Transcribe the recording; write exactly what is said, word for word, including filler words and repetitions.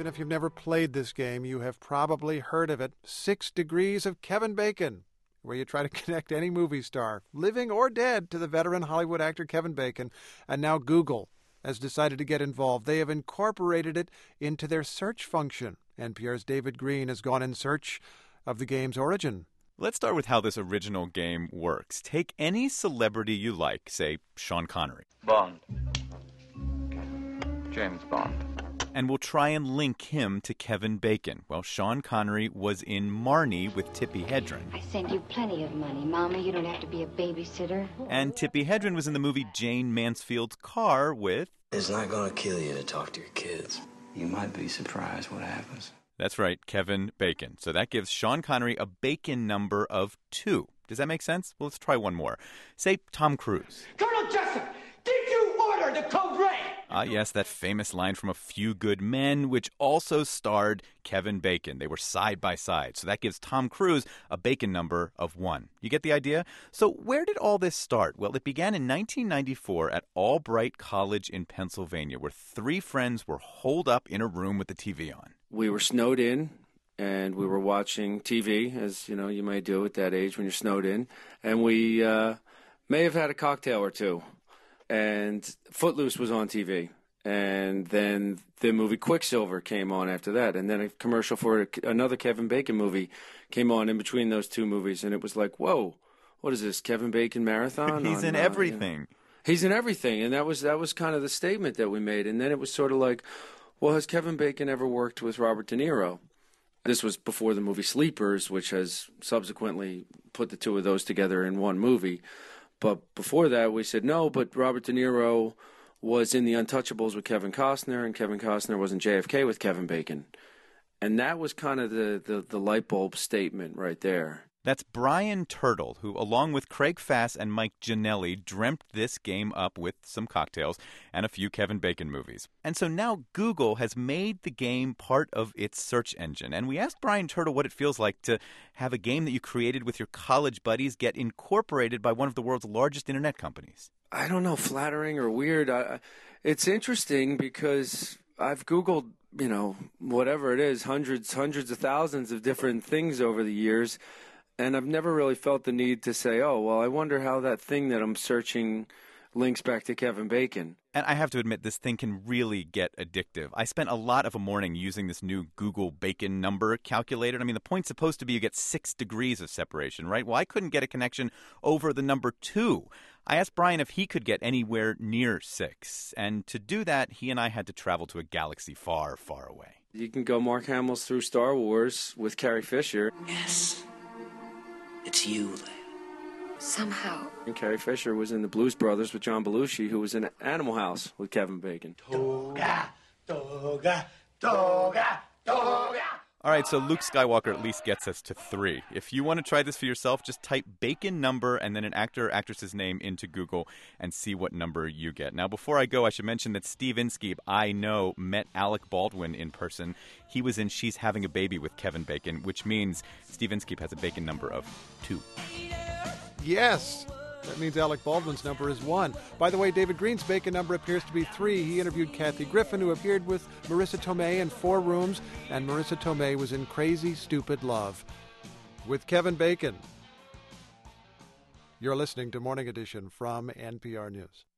Even if you've never played this game, you have probably heard of it. Six Degrees of Kevin Bacon, where you try to connect any movie star, living or dead, to the veteran Hollywood actor Kevin Bacon. And now Google has decided to get involved. They have incorporated it into their search function. N P R's David Green has gone in search of the game's origin. Let's start with how this original game works. Take any celebrity you like, say Sean Connery. Bond. James Bond. And we'll try and link him to Kevin Bacon. Well, Sean Connery was in Marnie with Tippi Hedren. I send you plenty of money, Mama. You don't have to be a babysitter. And Tippi Hedren was in the movie Jane Mansfield's Car with... It's not going to kill you to talk to your kids. You might be surprised what happens. That's right, Kevin Bacon. So that gives Sean Connery a Bacon number of two. Does that make sense? Well, let's try one more. Say Tom Cruise. Colonel Jessup, did you order the Code Red? Ah, yes, that famous line from A Few Good Men, which also starred Kevin Bacon. They were side by side. So that gives Tom Cruise a Bacon number of one. You get the idea? So where did all this start? Well, it began in nineteen ninety-four at Albright College in Pennsylvania, where three friends were holed up in a room with the T V on. We were snowed in, and we were watching T V, as you know you might do at that age when you're snowed in. And we uh, may have had a cocktail or two. And Footloose was on T V. And then the movie Quicksilver came on after that. And then a commercial for another Kevin Bacon movie came on in between those two movies. And it was like, whoa, what is this, Kevin Bacon marathon? He's on, in uh, everything. You know, he's in everything. And that was that was kind of the statement that we made. And then it was sort of like, well, has Kevin Bacon ever worked with Robert De Niro? This was before the movie Sleepers, which has subsequently put the two of those together in one movie. But before that, we said no, but Robert De Niro was in The Untouchables with Kevin Costner, and Kevin Costner was in J F K with Kevin Bacon. And that was kind of the, the, the light bulb statement right there. That's Brian Turtle, who, along with Craig Fass and Mike Gianelli, dreamt this game up with some cocktails and a few Kevin Bacon movies. And so now Google has made the game part of its search engine. And we asked Brian Turtle what it feels like to have a game that you created with your college buddies get incorporated by one of the world's largest internet companies. I don't know, flattering or weird. I, it's interesting because I've Googled, you know, whatever it is, hundreds, hundreds of thousands of different things over the years. And I've never really felt the need to say, oh, well, I wonder how that thing that I'm searching links back to Kevin Bacon. And I have to admit, this thing can really get addictive. I spent a lot of a morning using this new Google Bacon number calculator. I mean, the point's supposed to be you get six degrees of separation, right? Well, I couldn't get a connection over the number two. I asked Brian if he could get anywhere near six. And to do that, he and I had to travel to a galaxy far, far away. You can go Mark Hamill's through Star Wars with Carrie Fisher. Yes. It's you, Leia. Somehow. And Carrie Fisher was in the Blues Brothers with John Belushi, who was in Animal House with Kevin Bacon. Toga, toga, toga, toga. All right, so Luke Skywalker at least gets us to three. If you want to try this for yourself, just type Bacon number and then an actor or actress's name into Google and see what number you get. Now, before I go, I should mention that Steve Inskeep, I know, met Alec Baldwin in person. He was in She's Having a Baby with Kevin Bacon, which means Steve Inskeep has a Bacon number of two. Yes. That means Alec Baldwin's number is one. By the way, David Green's Bacon number appears to be three. He interviewed Kathy Griffin, who appeared with Marissa Tomei in Four Rooms, and Marissa Tomei was in Crazy Stupid Love with Kevin Bacon. You're listening to Morning Edition from N P R News.